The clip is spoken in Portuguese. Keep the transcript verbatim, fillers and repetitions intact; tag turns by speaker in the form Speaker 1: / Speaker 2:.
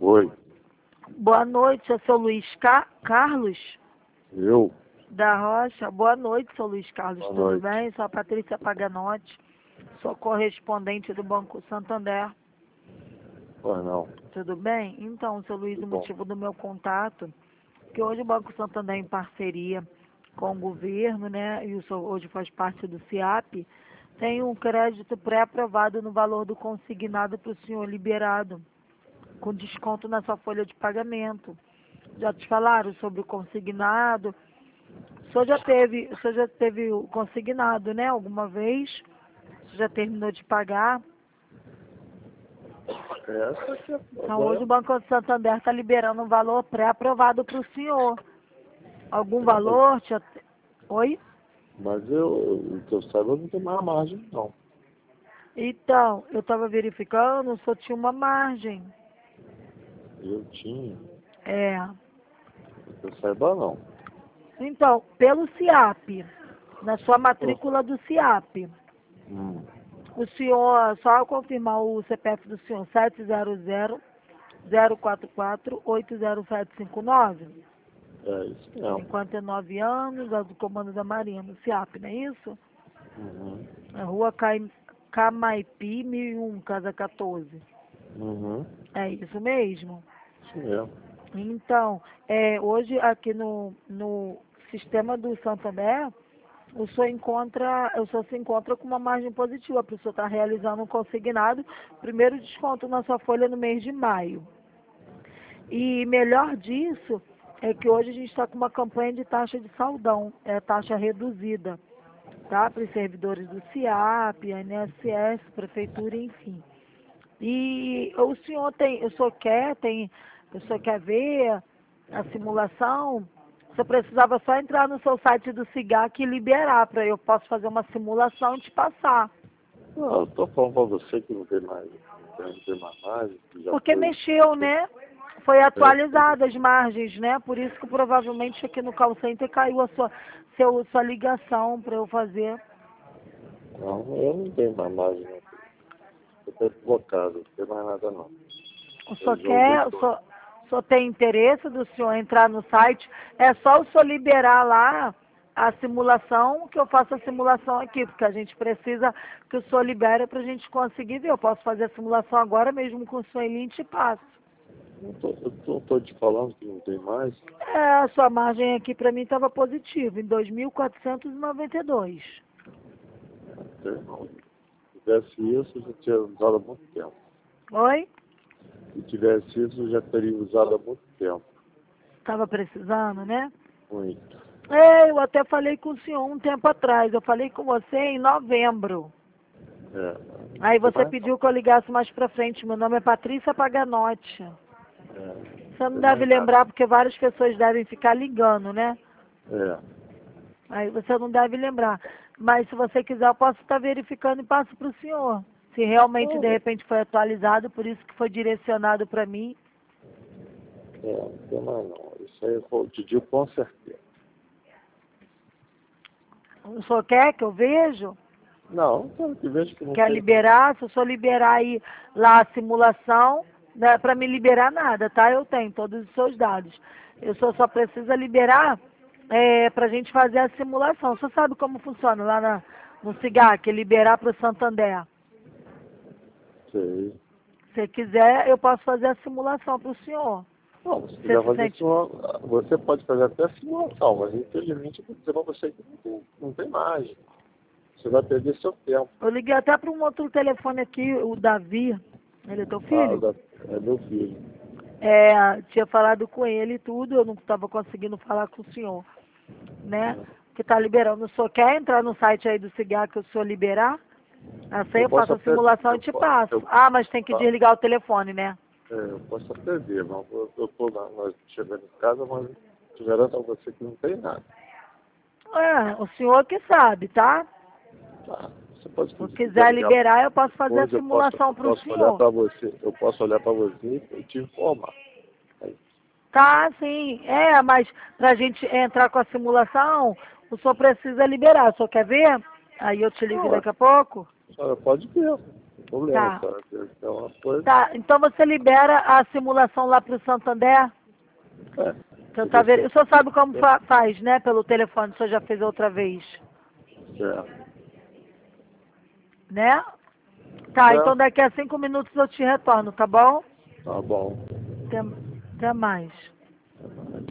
Speaker 1: Oi,
Speaker 2: Boa noite, eu sou Luiz Ca... Carlos,
Speaker 1: eu?
Speaker 2: da Rocha. Boa noite, sou Luiz Carlos,
Speaker 1: Boa
Speaker 2: tudo
Speaker 1: noite.
Speaker 2: bem? Sou a Patrícia Paganotti, sou correspondente do Banco Santander,
Speaker 1: Pois não.
Speaker 2: tudo bem? Então, seu Luiz,
Speaker 1: Tudo
Speaker 2: o
Speaker 1: bom.
Speaker 2: motivo do meu contato, que hoje o Banco Santander, em parceria com o governo, né, e o senhor hoje faz parte do SIAP, tem um crédito pré-aprovado no valor do consignado para o senhor liberado, com desconto na sua folha de pagamento. Já te falaram sobre o consignado? O senhor já teve, o senhor já teve o consignado, né, alguma vez? O senhor já terminou de pagar?
Speaker 1: Essa que é
Speaker 2: Então, hoje
Speaker 1: agora,
Speaker 2: o Banco do Santander está liberando um valor pré-aprovado para o senhor. Algum
Speaker 1: mas,
Speaker 2: valor? Tia... Oi?
Speaker 1: mas eu, o que eu saiba, não tem mais margem, não.
Speaker 2: Então, eu estava verificando, só tinha uma margem.
Speaker 1: Eu tinha,
Speaker 2: É.
Speaker 1: o que eu saiba, não.
Speaker 2: Então, pelo SIAP, na sua
Speaker 1: Pô,
Speaker 2: matrícula do SIAP,
Speaker 1: Hum,
Speaker 2: o senhor, só confirmar o C P F do senhor, sete zero zero, zero quatro quatro, oito zero sete cinco nove,
Speaker 1: é isso mesmo.
Speaker 2: cinquenta e nove anos, é do Comando da Marinha, no SIAP, não é isso?
Speaker 1: Uhum,
Speaker 2: Na rua Cai- Camaipi, mil e um, casa quatorze.
Speaker 1: uhum,
Speaker 2: É isso mesmo?
Speaker 1: isso mesmo.
Speaker 2: Então, é, hoje aqui no, no sistema do Santander, o senhor encontra, o senhor se encontra com uma margem positiva, para o senhor estar realizando um consignado, primeiro desconto na sua folha no mês de maio. E melhor disso é que hoje a gente está com uma campanha de taxa de saldão, é taxa reduzida, tá? Para os servidores do SIAP, I N S S, prefeitura, enfim. E o senhor tem, o senhor quer, tem, o senhor quer ver a simulação? O senhor precisava só entrar no seu site do SIGAC e liberar, para eu posso fazer uma simulação e te passar.
Speaker 1: Não, eu tô falando pra você que não tem mais, não tem, não tem mais margem, que já
Speaker 2: Porque
Speaker 1: foi.
Speaker 2: mexeu,
Speaker 1: foi
Speaker 2: né? Foi
Speaker 1: é,
Speaker 2: atualizada as margens, né? Por isso que provavelmente aqui no call center caiu a sua, seu, sua ligação para eu fazer.
Speaker 1: não, eu não tenho mais margem, não. Eu tô equivocado, não tem mais nada, não.
Speaker 2: O
Speaker 1: Eu
Speaker 2: senhor
Speaker 1: já usei
Speaker 2: quer, o
Speaker 1: todo.
Speaker 2: senhor, o senhor tem interesse do senhor entrar no site? É só o senhor liberar lá a simulação, que eu faço a simulação aqui, porque a gente precisa que o senhor libere para a gente conseguir ver. Eu posso fazer a simulação agora mesmo com o senhor em link e te passo.
Speaker 1: Não tô, eu não tô te falando que não tem mais.
Speaker 2: É, a sua margem aqui para mim estava positiva, em dois mil quatrocentos e noventa e dois.
Speaker 1: Não tem, não. Se tivesse isso, eu já tinha usado há muito tempo.
Speaker 2: Oi?
Speaker 1: Se tivesse isso, eu já teria usado há muito tempo.
Speaker 2: Estava precisando, né?
Speaker 1: Muito.
Speaker 2: É, eu até falei com o senhor um tempo atrás. Eu falei com você em novembro.
Speaker 1: É,
Speaker 2: Aí
Speaker 1: não tem
Speaker 2: você
Speaker 1: mais não.
Speaker 2: pediu que eu ligasse mais pra frente. Meu nome é Patrícia Paganotti.
Speaker 1: É,
Speaker 2: Você
Speaker 1: não
Speaker 2: não
Speaker 1: tem
Speaker 2: deve
Speaker 1: mais nada.
Speaker 2: lembrar porque várias pessoas devem ficar ligando, né?
Speaker 1: É,
Speaker 2: Aí você não deve lembrar. Mas se você quiser, eu posso estar verificando e passo para o senhor. Se realmente, de
Speaker 1: não,
Speaker 2: repente, foi atualizado, por isso que foi direcionado para mim.
Speaker 1: é, não tem mais não. Isso aí eu te digo com certeza.
Speaker 2: O senhor quer que eu vejo?
Speaker 1: Não, quero que veja que não
Speaker 2: Quer
Speaker 1: tem.
Speaker 2: liberar? Se eu só liberar aí lá a simulação, não é para me liberar nada, tá? Eu tenho todos os seus dados. Eu só, só precisa liberar é, para a gente fazer a simulação. Você sabe como funciona lá na, no SIGAC, liberar para o Santander?
Speaker 1: Sei.
Speaker 2: Se quiser, eu posso fazer a simulação para o senhor.
Speaker 1: Não, se
Speaker 2: Você
Speaker 1: quiser
Speaker 2: se
Speaker 1: fazer
Speaker 2: sente...
Speaker 1: simulação, você pode fazer até simulação, mas infelizmente eu vou dizer pra você que não tem, não tem margem. Você vai perder seu tempo.
Speaker 2: Eu liguei até para um outro telefone aqui, o Davi. Ele é teu
Speaker 1: Ah,
Speaker 2: filho?
Speaker 1: da- é meu filho.
Speaker 2: É, tinha falado com ele e tudo, eu não estava conseguindo falar com o senhor, né? Que tá liberando. O senhor quer entrar no site aí do Cigar que o senhor liberar? Assim
Speaker 1: Eu
Speaker 2: eu
Speaker 1: posso
Speaker 2: faço a
Speaker 1: até.
Speaker 2: simulação e
Speaker 1: Eu,
Speaker 2: te
Speaker 1: po-
Speaker 2: passo.
Speaker 1: eu,
Speaker 2: Ah, mas tem que
Speaker 1: tá,
Speaker 2: desligar o telefone, né?
Speaker 1: é, eu posso até ver, mas eu, eu tô lá, nós chegando em casa, mas te garanto a você que não tem nada.
Speaker 2: É, o senhor que sabe, tá?
Speaker 1: Tá? Você pode,
Speaker 2: Se eu
Speaker 1: se quiser
Speaker 2: quiser
Speaker 1: ligar
Speaker 2: liberar, eu posso fazer a
Speaker 1: depois, eu posso,
Speaker 2: simulação
Speaker 1: eu
Speaker 2: para o
Speaker 1: posso olhar
Speaker 2: senhor.
Speaker 1: para você, eu posso olhar para você e te informar. Aí,
Speaker 2: Tá, sim. É, mas pra gente entrar com a simulação, o senhor precisa liberar. O senhor quer ver? Aí eu te ligo
Speaker 1: não, é,
Speaker 2: daqui a pouco.
Speaker 1: a senhora pode ver. problema,
Speaker 2: Tá.
Speaker 1: só. É uma coisa.
Speaker 2: Tá, então você libera a simulação lá para o Santander?
Speaker 1: É.
Speaker 2: Você tá ver... O senhor sabe como fa faz, né? Pelo telefone, o senhor já fez outra vez.
Speaker 1: Certo.
Speaker 2: Né? Tá,
Speaker 1: Certo.
Speaker 2: então daqui a cinco minutos eu te retorno, tá bom?
Speaker 1: Tá bom.
Speaker 2: Até, até mais.
Speaker 1: Tá bom.